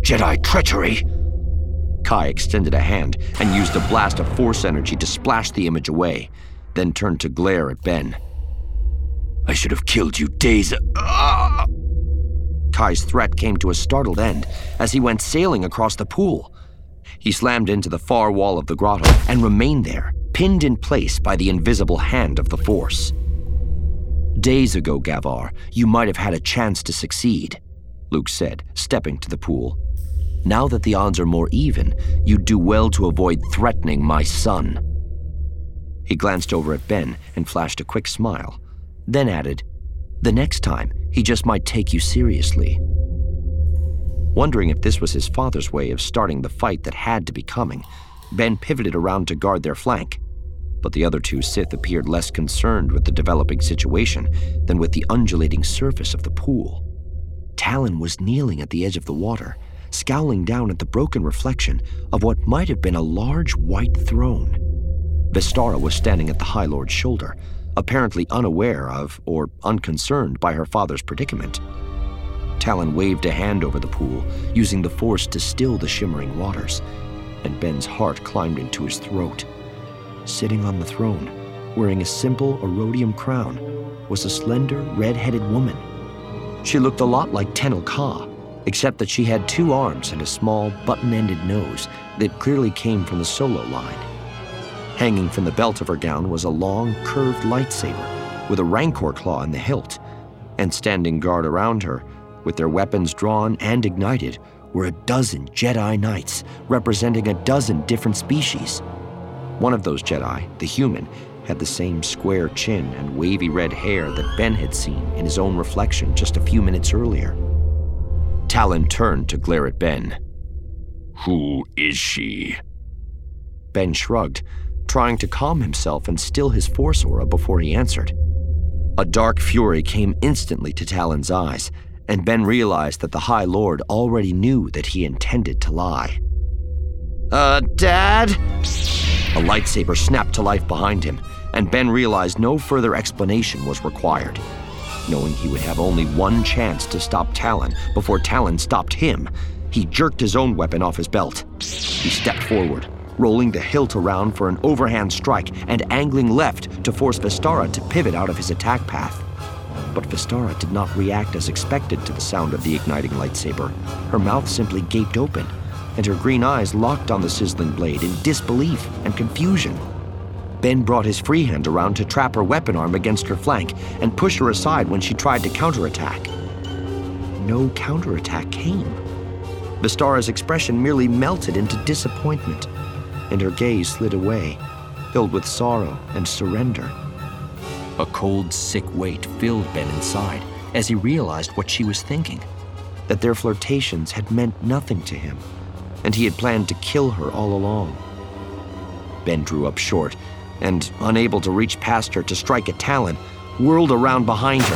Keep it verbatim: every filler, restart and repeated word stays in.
Jedi treachery! Kai extended a hand and used a blast of force energy to splash the image away, then turned to glare at Ben. I should have killed you days ago. Ah! Kai's threat came to a startled end as he went sailing across the pool. He slammed into the far wall of the grotto and remained there, pinned in place by the invisible hand of the Force. Days ago, Gavar, you might have had a chance to succeed, Luke said, stepping to the pool. Now that the odds are more even, you'd do well to avoid threatening my son. He glanced over at Ben and flashed a quick smile, then added, the next time, he just might take you seriously. Wondering if this was his father's way of starting the fight that had to be coming, Ben pivoted around to guard their flank. But the other two Sith appeared less concerned with the developing situation than with the undulating surface of the pool. Talon was kneeling at the edge of the water, scowling down at the broken reflection of what might have been a large white throne. Vestara was standing at the High Lord's shoulder, apparently unaware of or unconcerned by her father's predicament. Talon waved a hand over the pool, using the Force to still the shimmering waters, and Ben's heart climbed into his throat. Sitting on the throne, wearing a simple Erodium crown, was a slender, red-headed woman. She looked a lot like Tenel Ka, except that she had two arms and a small, button-ended nose that clearly came from the Solo line. Hanging from the belt of her gown was a long, curved lightsaber with a Rancor claw in the hilt, and standing guard around her, with their weapons drawn and ignited, were a dozen Jedi Knights representing a dozen different species. One of those Jedi, the human, had the same square chin and wavy red hair that Ben had seen in his own reflection just a few minutes earlier. Talon turned to glare at Ben. Who is she? Ben shrugged, trying to calm himself and still his Force aura before he answered. A dark fury came instantly to Talon's eyes, and Ben realized that the High Lord already knew that he intended to lie. Uh, Dad? A lightsaber snapped to life behind him, and Ben realized no further explanation was required. Knowing he would have only one chance to stop Talon before Talon stopped him, he jerked his own weapon off his belt. He stepped forward, rolling the hilt around for an overhand strike and angling left to force Vestara to pivot out of his attack path. But Vestara did not react as expected to the sound of the igniting lightsaber. Her mouth simply gaped open, and her green eyes locked on the sizzling blade in disbelief and confusion. Ben brought his free hand around to trap her weapon arm against her flank and push her aside when she tried to counterattack. No counterattack came. Vestara's expression merely melted into disappointment, and her gaze slid away, filled with sorrow and surrender. A cold, sick weight filled Ben inside as he realized what she was thinking, that their flirtations had meant nothing to him, and he had planned to kill her all along. Ben drew up short and, unable to reach past her to strike at Talon, whirled around behind her